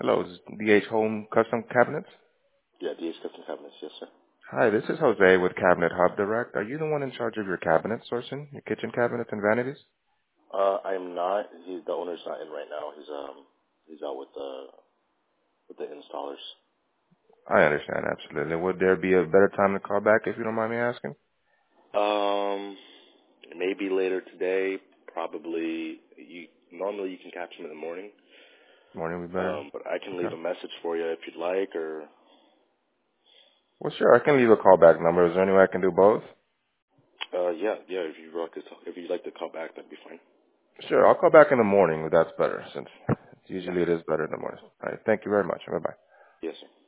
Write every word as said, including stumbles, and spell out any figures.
Hello, is D H Home Custom Cabinets? Yeah, D H Custom Cabinets. Yes, sir. Hi, this is Jose with Cabinet Hub Direct. Are you the one in charge of your cabinet sourcing, your kitchen cabinets and vanities? Uh, I am not. He, the owner's not in right now. He's um he's out with the with the installers. I understand, absolutely. Would there be a better time to call back if you don't mind me asking? Um, maybe later today. Probably. You normally you can catch him in the morning. Morning would be better? Um, but I can leave Okay. a message for you if you'd like. Or Well, sure, I can leave a callback number. Is there any way I can do both? uh, yeah, yeah. If you like to, if you'd like to call back, that'd be fine. Sure, I'll call back in the morning if that's better, since Yeah. usually it is better in the morning. All right, thank you very much. Bye-bye. Yes, sir.